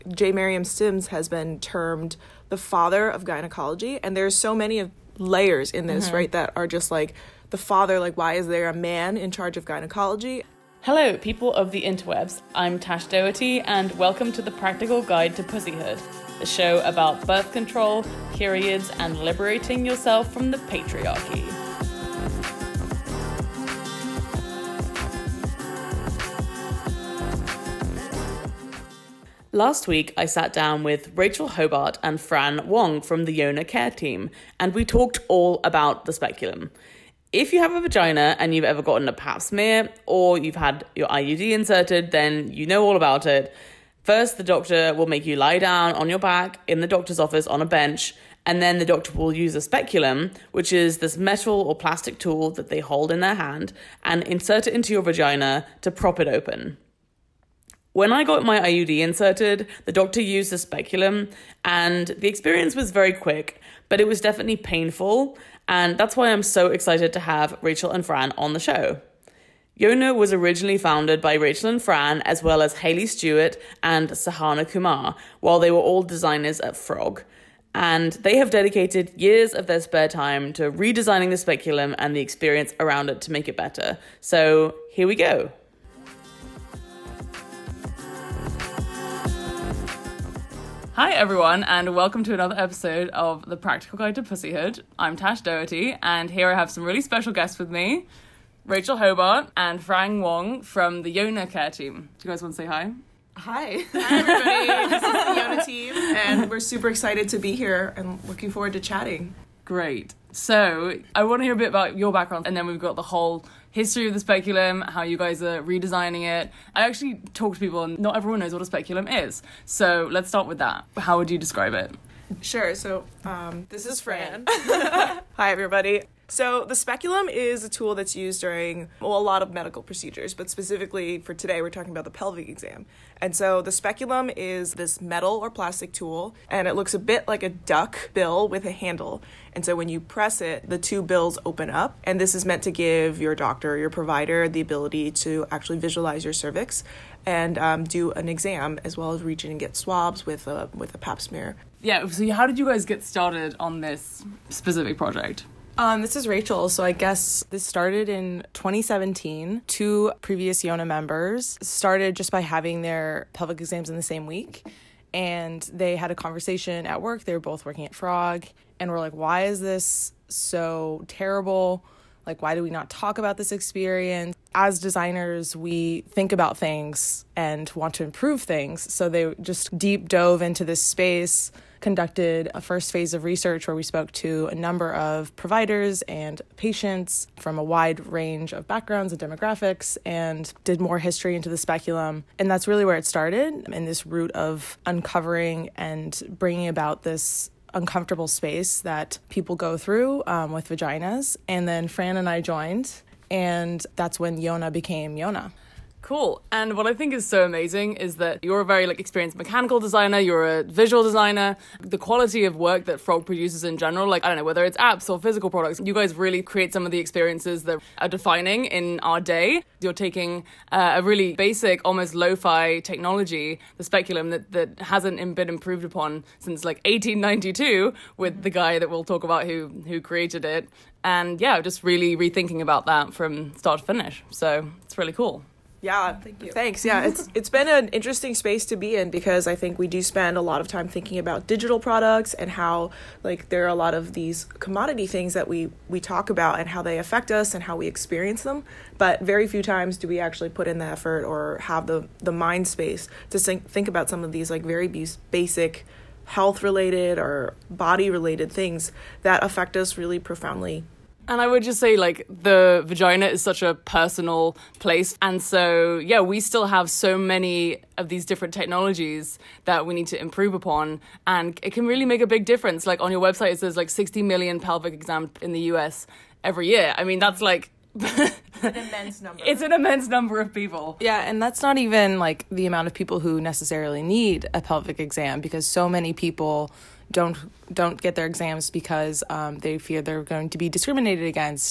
J. Mariam Sims has been termed the father of gynecology, and there's so many layers in this, right, that are just like the father, like why is there a man in charge of gynecology? Hello, people of the interwebs. I'm Tash Doherty, and welcome to the Practical Guide to Pussyhood, a show about birth control, periods, and liberating yourself from the patriarchy. Last week, I sat down with Rachel Hobart and Fran Wong from the Yona Care team, and we talked all about the speculum. If you have a vagina and you've ever gotten a pap smear or you've had your IUD inserted, then you know all about it. First, the doctor will make you lie down on your back in the doctor's office on a bench, and then the doctor will use a speculum, which is this metal or plastic tool that they hold in their hand, and insert it into your vagina to prop it open. When I got my IUD inserted, the doctor used a speculum, and the experience was very quick, but it was definitely painful, and that's why I'm so excited to have Rachel and Fran on the show. Yona was originally founded by Rachel and Fran, as well as Hayley Stewart and Sahana Kumar, while they were all designers at Frog. And they have dedicated years of their spare time to redesigning the speculum and the experience around it to make it better. So here we go. Hi everyone, and welcome to another episode of The Practical Guide to Pussyhood. I'm Tash Doherty, and here I have some really special guests with me, Rachel Hobart and Fran Wong from the Yona Care team. Do you guys want to say hi? Hi. Hi everybody, this is the Yona team, and we're super excited to be here and looking forward to chatting. Great. So, I want to hear a bit about your background, and then we've got the whole history of the speculum, how you guys are redesigning it. I actually talk to people and not everyone knows what a speculum is. So let's start with that. How would you describe it? Sure. So this is Fran. Hi, everybody. So the speculum is a tool that's used during, a lot of medical procedures, but specifically for today, we're talking about the pelvic exam. And so the speculum is this metal or plastic tool, and it looks a bit like a duck bill with a handle. And so when you press it, the two bills open up, and this is meant to give your doctor or your provider the ability to actually visualize your cervix and do an exam, as well as reach in and get swabs with a pap smear. Yeah, so how did you guys get started on this specific project? This is Rachel. So I guess this started in 2017. Two previous Yona members started just by having their pelvic exams in the same week. And they had a conversation at work. They were both working at Frog. And we're like, why is this so terrible? Like, why do we not talk about this experience? As designers, we think about things and want to improve things. So they just deep dove into this space, conducted a first phase of research where we spoke to a number of providers and patients from a wide range of backgrounds and demographics, and did more history into the speculum. And that's really where it started, in this route of uncovering and bringing about this uncomfortable space that people go through with vaginas. And then Fran and I joined, and that's when Yona became Yona. Cool. And what I think is so amazing is that you're a very experienced mechanical designer, you're a visual designer. The quality of work that Frog produces in general, I don't know, whether it's apps or physical products, you guys really create some of the experiences that are defining in our day. You're taking a really basic, almost lo-fi technology, the speculum that hasn't been improved upon since 1892 with the guy that we'll talk about who created it. And yeah, just really rethinking about that from start to finish. So it's really cool. Yeah, thank you. Thanks. Yeah, it's been an interesting space to be in, because I think we do spend a lot of time thinking about digital products and how there are a lot of these commodity things that we talk about and how they affect us and how we experience them. But very few times do we actually put in the effort or have the mind space to think about some of these very basic health related or body related things that affect us really profoundly. And I would just say, the vagina is such a personal place. And so, yeah, we still have so many of these different technologies that we need to improve upon. And it can really make a big difference. On your website, it says 60 million pelvic exams in the US every year. I mean, that's an immense number. It's an immense number of people. Yeah, and that's not even the amount of people who necessarily need a pelvic exam, because so many people don't get their exams because they fear they're going to be discriminated against,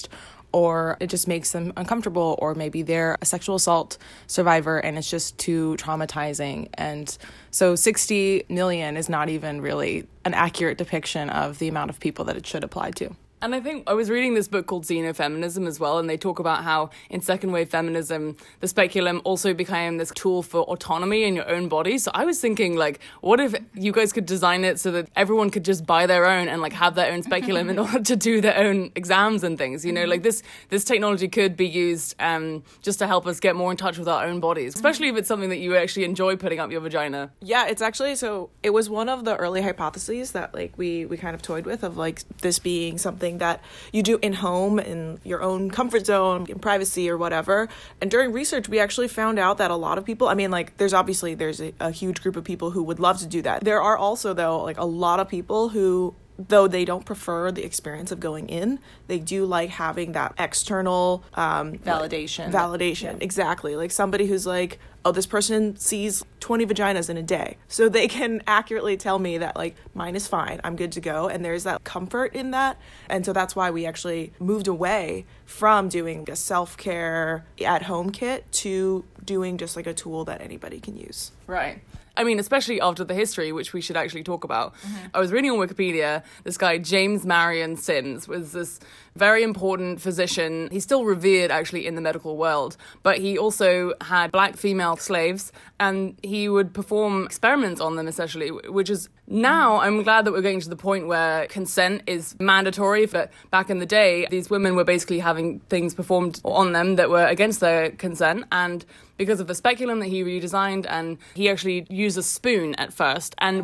or it just makes them uncomfortable, or maybe they're a sexual assault survivor and it's just too traumatizing. And so 60 million is not even really an accurate depiction of the amount of people that it should apply to. And I think I was reading this book called Xenofeminism as well, and they talk about how in second wave feminism, the speculum also became this tool for autonomy in your own body. So I was thinking, like, what if you guys could design it so that everyone could just buy their own and like have their own speculum in order to do their own exams and things, you know, like this technology could be used just to help us get more in touch with our own bodies, especially if it's something that you actually enjoy putting up your vagina. Yeah, it's actually, so it was one of the early hypotheses that like we kind of toyed with, of like this being something that you do in home, in your own comfort zone, in privacy or whatever. And during research, we actually found out that a lot of people, I mean, like there's a huge group of people who would love to do that. There are also, though, like a lot of people who, though they don't prefer the experience of going in, they do like having that external Validation. Yeah. Exactly. Like somebody who's like, oh, this person sees 20 vaginas in a day. So they can accurately tell me that like mine is fine, I'm good to go. And there's that comfort in that. And so that's why we actually moved away from doing a self-care at-home kit to doing just like a tool that anybody can use. Right. I mean, especially after the history, which we should actually talk about. I was reading on Wikipedia, this guy, James Marion Sims, was this very important physician. He's still revered, actually, in the medical world. But he also had black female slaves, and he would perform experiments on them, essentially, which is now, I'm glad that we're getting to the point where consent is mandatory. But back in the day, these women were basically having things performed on them that were against their consent. And because of the speculum that he redesigned, and he actually used a spoon at first. And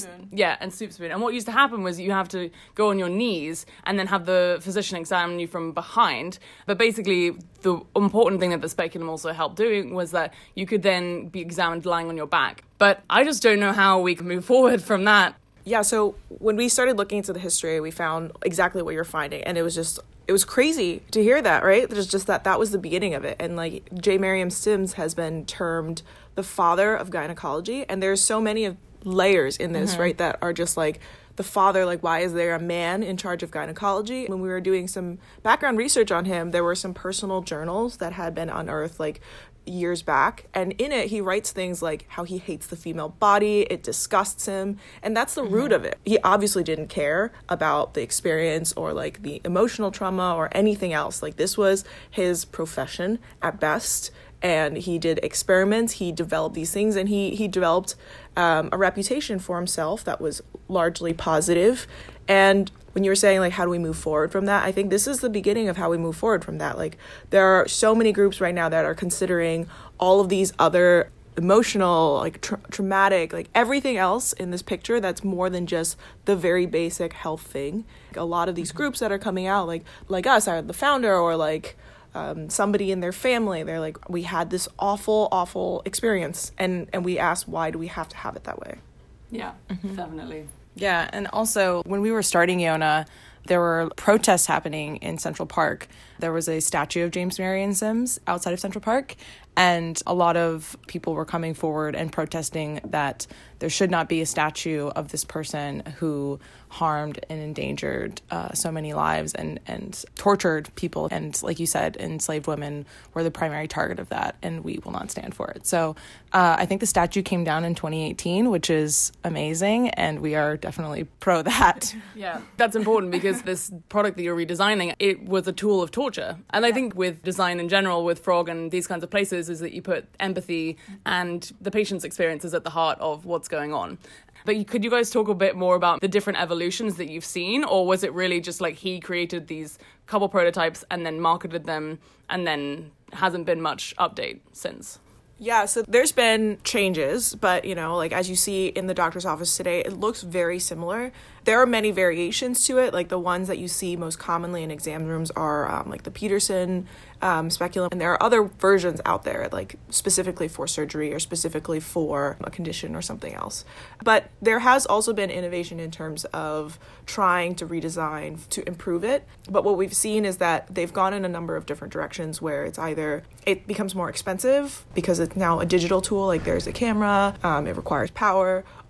soup spoon. And what used to happen was you have to go on your knees and then have the physician examine you from behind. But basically, the important thing that the speculum also helped doing was that you could then be examined lying on your back. But I just don't know how we can move forward from that. Yeah, so when we started looking into the history, we found exactly what you're finding. And it was crazy to hear that, right? There's just that was the beginning of it. And like J. Mariam Sims has been termed the father of gynecology. And there's so many of layers in this, right, that are just like the father, like why is there a man in charge of gynecology? When we were doing some background research on him, there were some personal journals that had been unearthed like years back, and in it he writes things like how he hates the female body, it disgusts him, and that's the root of it. He obviously didn't care about the experience or like the emotional trauma or anything else. Like this was his profession at best, and he did experiments, he developed these things, and he developed a reputation for himself that was largely positive. And when you were saying, like, how do we move forward from that? I think this is the beginning of how we move forward from that. Like, there are so many groups right now that are considering all of these other emotional, like, traumatic, like, everything else in this picture that's more than just the very basic health thing. Like, a lot of these groups that are coming out, like us, the founder, or, like, somebody in their family, they're like, we had this awful experience, and we asked, why do we have to have it that way? Yeah, definitely. Yeah, and also when we were starting Yona, there were protests happening in Central Park. There was a statue of James Marion Sims outside of Central Park, and a lot of people were coming forward and protesting that there should not be a statue of this person who harmed and endangered so many lives and tortured people. And like you said, enslaved women were the primary target of that, and we will not stand for it. So I think the statue came down in 2018, which is amazing, and we are definitely pro that. Yeah, that's important because this product that you're redesigning, it was a tool of torture. And I think with design in general, with Frog and these kinds of places, is that you put empathy and the patient's experience is at the heart of what's going on. But could you guys talk a bit more about the different evolutions that you've seen? Or was it really just like he created these couple prototypes and then marketed them and then hasn't been much update since? Yeah, so there's been changes, but, you know, like as you see in the doctor's office today, it looks very similar. There are many variations to it. Like the ones that you see most commonly in exam rooms are like the Peterson speculum. And there are other versions out there, like specifically for surgery or specifically for a condition or something else. But there has also been innovation in terms of trying to redesign to improve it. But what we've seen is that they've gone in a number of different directions where it's either it becomes more expensive because it's now a digital tool, like there's a camera, it requires power,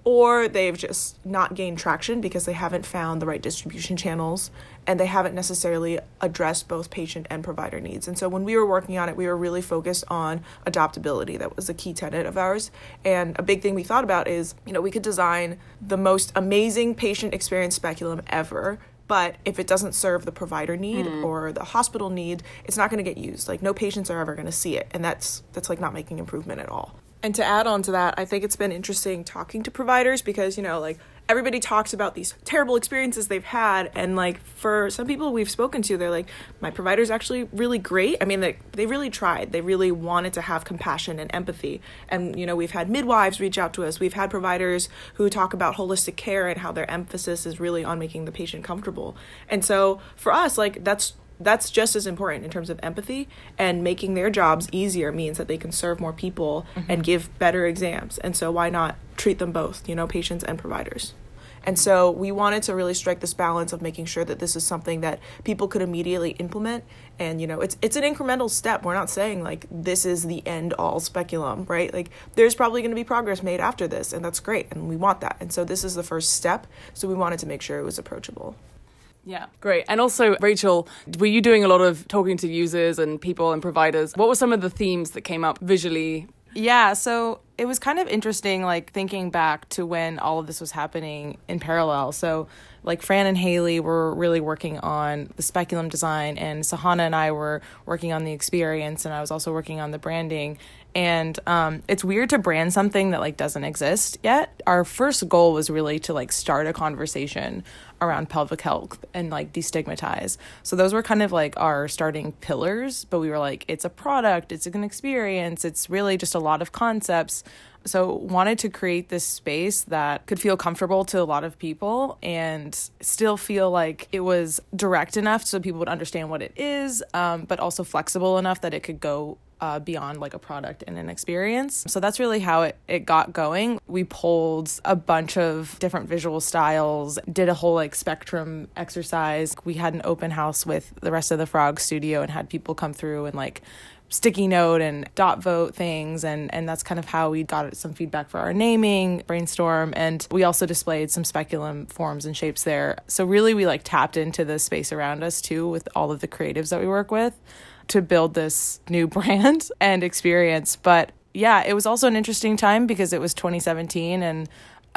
or they've just not gained traction because they haven't found the right distribution channels and they haven't necessarily addressed both patient and provider needs. And so when we were working on it, we were really focused on adoptability. That was a key tenet of ours. And a big thing we thought about is, we could design the most amazing patient experience speculum ever, but if it doesn't serve the provider need or the hospital need, it's not going to get used. Like, no patients are ever going to see it, and that's like not making improvement at all. And to add on to that, I think it's been interesting talking to providers because, everybody talks about these terrible experiences they've had. And for some people we've spoken to, they're like, my provider's actually really great. I mean, they really tried. They really wanted to have compassion and empathy. And, we've had midwives reach out to us. We've had providers who talk about holistic care and how their emphasis is really on making the patient comfortable. And so for us, that's just as important in terms of empathy, and making their jobs easier means that they can serve more people and give better exams. And so why not treat them both, patients and providers? And so we wanted to really strike this balance of making sure that this is something that people could immediately implement. And, it's an incremental step. We're not saying this is the end all speculum, right? There's probably going to be progress made after this, and that's great. And we want that. And so this is the first step. So we wanted to make sure it was approachable. Yeah, great. And also, Rachel, were you doing a lot of talking to users and people and providers? What were some of the themes that came up visually? Yeah, so it was kind of interesting, thinking back to when all of this was happening in parallel. So, Fran and Haley were really working on the speculum design, and Sahana and I were working on the experience, and I was also working on the branding. And it's weird to brand something that doesn't exist yet. Our first goal was really to start a conversation around pelvic health and destigmatize. So those were kind of our starting pillars, but we were it's a product, it's an experience, it's really just a lot of concepts. So wanted to create this space that could feel comfortable to a lot of people and still feel like it was direct enough so people would understand what it is, but also flexible enough that it could go beyond a product and an experience. So that's really how it got going. We pulled a bunch of different visual styles, did a whole spectrum exercise. We had an open house with the rest of the Frog Studio and had people come through and sticky note and dot vote things, and that's kind of how we got some feedback for our naming brainstorm. And we also displayed some speculum forms and shapes there. So really we tapped into the space around us too with all of the creatives that we work with to build this new brand and experience. But yeah, it was also an interesting time because it was 2017 and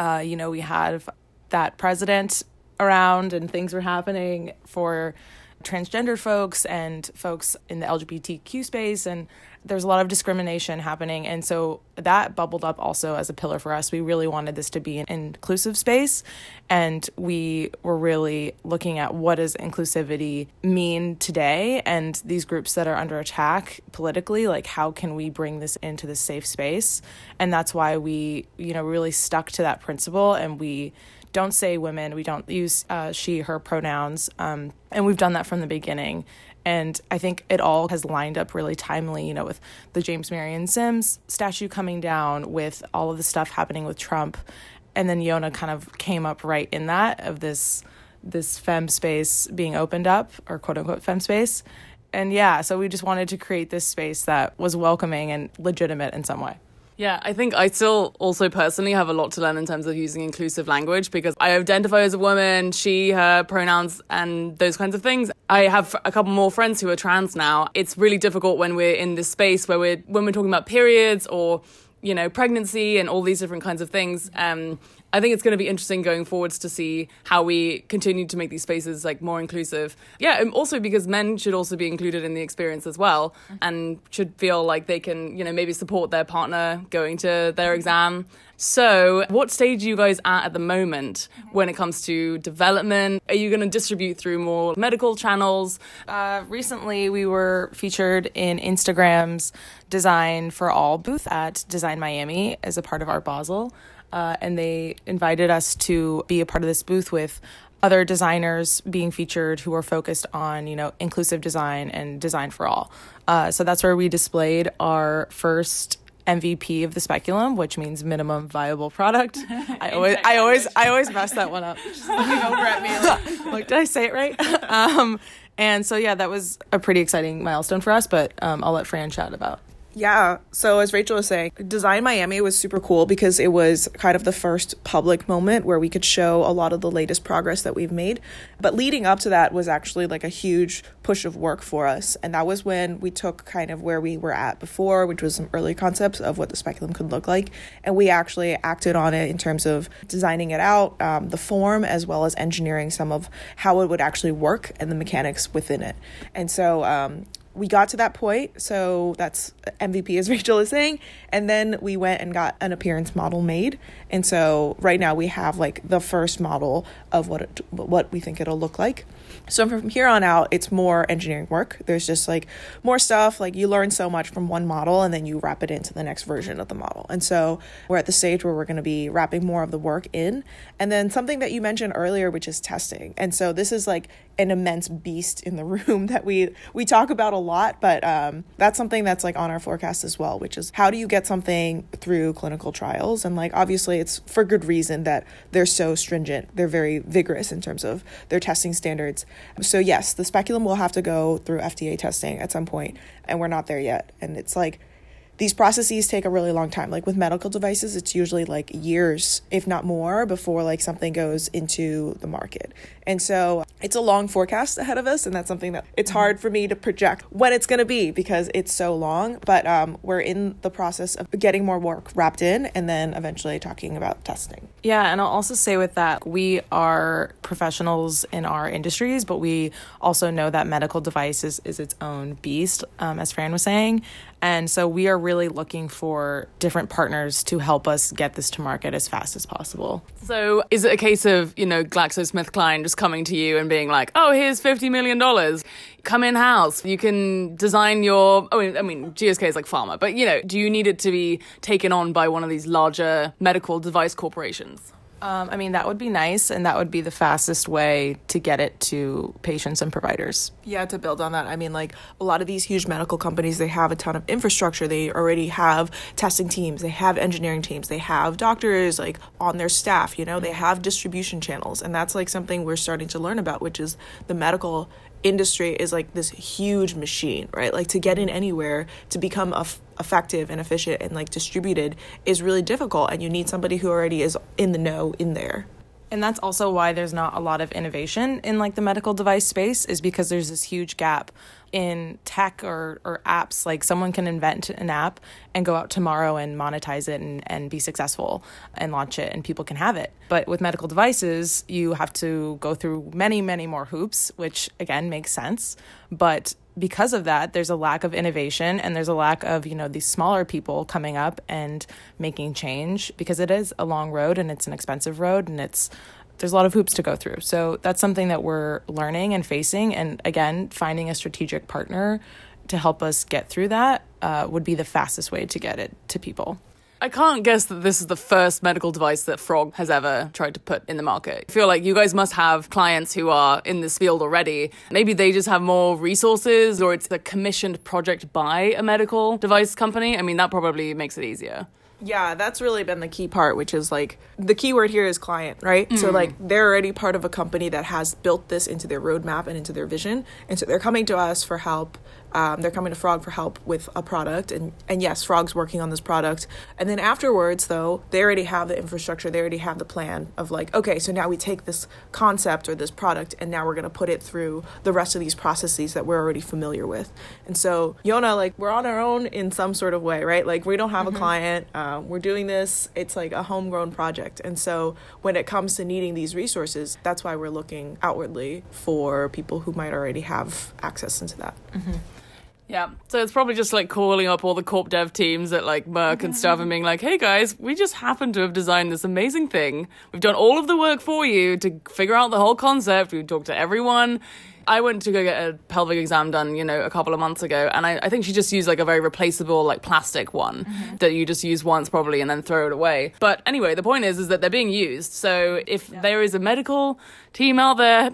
we had that president around and things were happening for transgender folks and folks in the LGBTQ space, and there's a lot of discrimination happening. And so that bubbled up also as a pillar for us. We really wanted this to be an inclusive space, and we were really looking at what does inclusivity mean today, and these groups that are under attack politically, how can we bring this into this safe space? And that's why we, really stuck to that principle, and we don't say women, we don't use she, her pronouns, and we've done that from the beginning. And I think it all has lined up really timely, with the James Marion Sims statue coming down, with all of the stuff happening with Trump. And then Yona kind of came up right in that, of this femme space being opened up, or quote unquote femme space. And yeah, so we just wanted to create this space that was welcoming and legitimate in some way. Yeah, I think I still also personally have a lot to learn in terms of using inclusive language, because I identify as a woman, she, her pronouns, and those kinds of things. I have a couple more friends who are trans now. It's really difficult when we're in this space where when we're talking about periods or, pregnancy and all these different kinds of things. I think it's going to be interesting going forwards to see how we continue to make these spaces more inclusive. Yeah, and also because men should also be included in the experience as well, and should feel like they can, maybe support their partner going to their exam. So what stage are you guys at the moment when it comes to development? Are you going to distribute through more medical channels? Recently, we were featured in Instagram's Design for All booth at Design Miami as a part of Art Basel. And they invited us to be a part of this booth with other designers being featured who are focused on, inclusive design and design for all. So that's where we displayed our first MVP of the speculum, which means minimum viable product. I always mess that one up. She's looking over at me like, did I say it right? And so, yeah, that was a pretty exciting milestone for us, but I'll let Fran chat about Yeah, so as Rachel was saying, Design Miami was super cool because it was kind of the first public moment where we could show a lot of the latest progress that we've made. But leading up to that was actually like a huge push of work for us. And that was when we took kind of where we were at before, which was some early concepts of what the speculum could look like. And we actually acted on it in terms of designing it out, the form, as well as engineering some of how it would actually work and the mechanics within it. And so we got to that point, so that's MVP, as Rachel is saying, and then we went and got an appearance model made. And so right now we have like the first model of what we think it'll look like. So from here on out, it's more engineering work. There's just like more stuff, like you learn so much from one model and then you wrap it into the next version of the model. And so we're at the stage where we're going to be wrapping more of the work in. And then something that you mentioned earlier, which is testing. And so this is like an immense beast in the room that we talk about a lot, but that's something that's like on our forecast as well, which is how do you get something through clinical trials? And like obviously it's for good reason that they're so stringent. They're very vigorous in terms of their testing standards. So yes, the speculum will have to go through FDA testing at some point, and we're not there yet. And it's like these processes take a really long time. Like with medical devices, it's usually like years, if not more, before like something goes into the market. And so it's a long forecast ahead of us, and that's something that it's hard for me to project when it's going to be because it's so long. But we're in the process of getting more work wrapped in and then eventually talking about testing. Yeah, and I'll also say with that, we are professionals in our industries, but we also know that medical devices is its own beast, as Fran was saying. And so we are really looking for different partners to help us get this to market as fast as possible. So is it a case of, GlaxoSmithKline just coming to you and being like, oh, here's $50 million. Come in-house. You can design your... GSK is like pharma, but, do you need it to be taken on by one of these larger medical device corporations? That would be nice, and that would be the fastest way to get it to patients and providers. Yeah, to build on that, like a lot of these huge medical companies, they have a ton of infrastructure. They already have testing teams, they have engineering teams, they have doctors like on their staff, they have distribution channels. And that's like something we're starting to learn about, which is the medical industry is like this huge machine, right? Like to get in anywhere, to become effective and efficient and like distributed is really difficult, and you need somebody who already is in the know in there. And that's also why there's not a lot of innovation in like the medical device space, is because there's this huge gap in tech or apps. Like someone can invent an app and go out tomorrow and monetize it and be successful and launch it, and people can have it. But with medical devices, you have to go through many, many more hoops, which again makes sense. But because of that, there's a lack of innovation, and there's a lack of, these smaller people coming up and making change, because it is a long road and it's an expensive road, and there's a lot of hoops to go through. So that's something that we're learning and facing. And again, finding a strategic partner to help us get through that would be the fastest way to get it to people. I can't guess that this is the first medical device that Frog has ever tried to put in the market. I feel like you guys must have clients who are in this field already. Maybe they just have more resources, or it's a commissioned project by a medical device company. That probably makes it easier. Yeah, that's really been the key part, which is like the key word here is client, right? Mm. So like they're already part of a company that has built this into their roadmap and into their vision. And so they're coming to us for help. They're coming to Frog for help with a product. And yes, Frog's working on this product. And then afterwards, though, they already have the infrastructure. They already have the plan of like, okay, so now we take this concept or this product and now we're going to put it through the rest of these processes that we're already familiar with. And so, Yona, like we're on our own in some sort of way, right? Like we don't have a client. We're doing this. It's like a homegrown project. And so when it comes to needing these resources, that's why we're looking outwardly for people who might already have access into that. Mm-hmm. Yeah, so it's probably just like calling up all the corp dev teams at like Merck and stuff and being like, hey guys, we just happen to have designed this amazing thing. We've done all of the work for you to figure out the whole concept. We've talked to everyone. I went to go get a pelvic exam done, a couple of months ago, and I think she just used like a very replaceable like plastic one that you just use once probably and then throw it away. But anyway, the point is that they're being used. So if there is a medical team out there,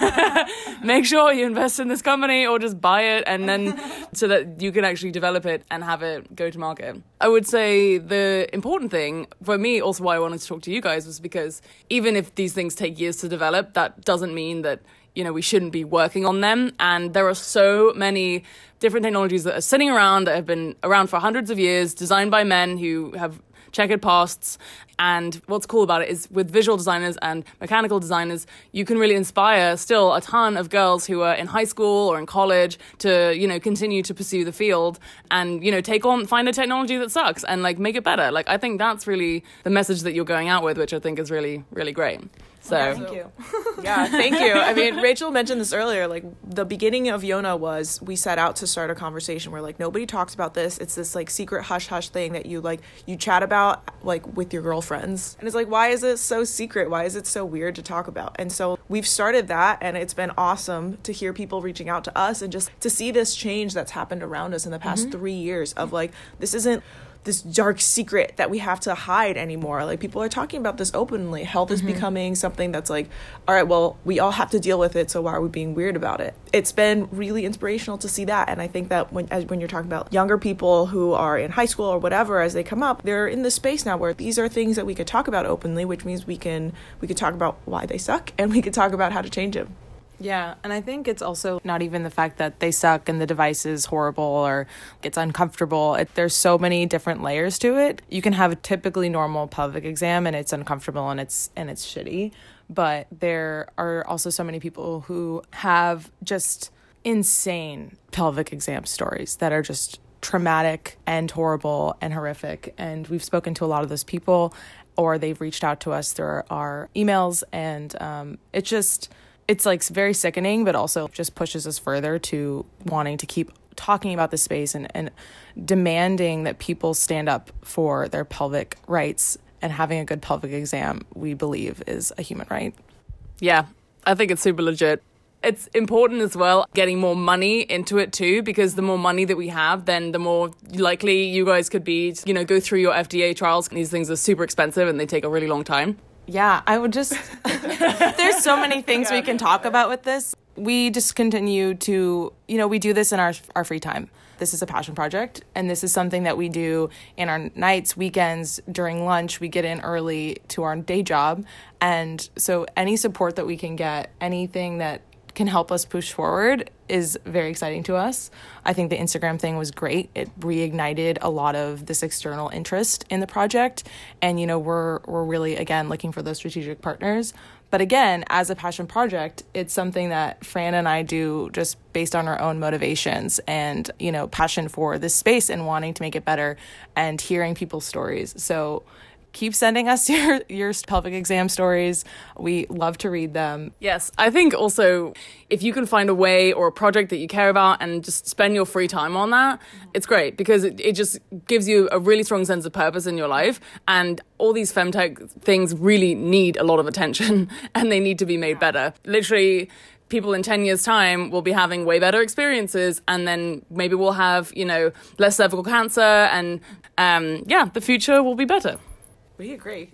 make sure you invest in this company or just buy it, and then so that you can actually develop it and have it go to market. I would say the important thing for me, also why I wanted to talk to you guys, was because even if these things take years to develop, that doesn't mean that we shouldn't be working on them. And there are so many different technologies that are sitting around that have been around for hundreds of years, designed by men who have checkered pasts. And what's cool about it is with visual designers and mechanical designers, you can really inspire still a ton of girls who are in high school or in college to, continue to pursue the field and, find a technology that sucks and like make it better. Like, I think that's really the message that you're going out with, which I think is really, really great. So thank you. Yeah, thank you. I mean, Rachel mentioned this earlier. Like, the beginning of Yona was we set out to start a conversation where like nobody talks about this. It's this like secret hush hush thing that you chat about like with your girlfriends, and it's like, why is it so secret? Why is it so weird to talk about? And so we've started that, and it's been awesome to hear people reaching out to us and just to see this change that's happened around us in the past 3 years of like, this isn't this dark secret that we have to hide anymore. Like, people are talking about this openly. Health is becoming something that's like, all right, well, we all have to deal with it, so why are we being weird about it? It's been really inspirational to see that. And I think that when you're talking about younger people who are in high school or whatever, as they come up, they're in this space now where these are things that we could talk about openly, which means we could talk about why they suck, and we could talk about how to change them. Yeah, and I think it's also not even the fact that they suck and the device is horrible or it's uncomfortable. There's so many different layers to it. You can have a typically normal pelvic exam and it's uncomfortable and it's shitty, but there are also so many people who have just insane pelvic exam stories that are just traumatic and horrible and horrific. And we've spoken to a lot of those people, or they've reached out to us through our emails, and it's like very sickening, but also just pushes us further to wanting to keep talking about the space and demanding that people stand up for their pelvic rights, and having a good pelvic exam, we believe, is a human right. Yeah, I think it's super legit. It's important as well getting more money into it too, because the more money that we have, then the more likely you guys could be, go through your FDA trials. These things are super expensive and they take a really long time. Yeah, I would just... There's so many things we can talk about with this. We just continue to... we do this in our free time. This is a passion project, and this is something that we do in our nights, weekends, during lunch. We get in early to our day job, and so any support that we can get, anything that can help us push forward is very exciting to us. I think the Instagram thing was great. It reignited a lot of this external interest in the project. And, we're really, again, looking for those strategic partners. But again, as a passion project, it's something that Fran and I do just based on our own motivations and, passion for this space and wanting to make it better and hearing people's stories. So keep sending us your pelvic exam stories. We love to read them. Yes, I think also if you can find a way or a project that you care about and just spend your free time on that, it's great, because it just gives you a really strong sense of purpose in your life. And all these femtech things really need a lot of attention and they need to be made better. Literally, people in 10 years' time will be having way better experiences, and then maybe we'll have, less cervical cancer, and the future will be better. We agree.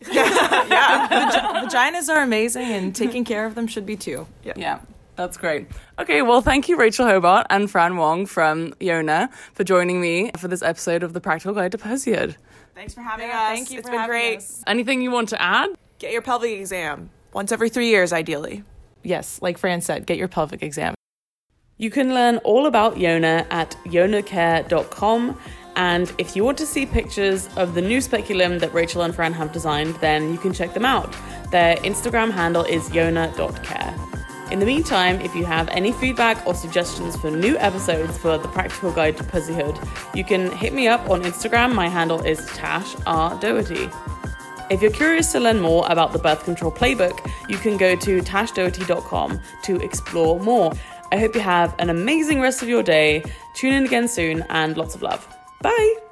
Vaginas are amazing, and taking care of them should be too. Yeah, that's great. Okay, well, thank you, Rachel Hobart and Fran Wong from Yona, for joining me for this episode of The Practical Guide to Pussyhood. Thanks for having us. Thank you. It's been great. Anything you want to add? Get your pelvic exam once every 3 years, ideally. Yes, like Fran said, get your pelvic exam. You can learn all about Yona at yonacare.com. And if you want to see pictures of the new speculum that Rachel and Fran have designed, then you can check them out. Their Instagram handle is yona.care. In the meantime, if you have any feedback or suggestions for new episodes for The Practical Guide to Pussyhood, you can hit me up on Instagram. My handle is Tash R. Doherty. If you're curious to learn more about the birth control playbook, you can go to tashdoherty.com to explore more. I hope you have an amazing rest of your day. Tune in again soon, and lots of love. Bye!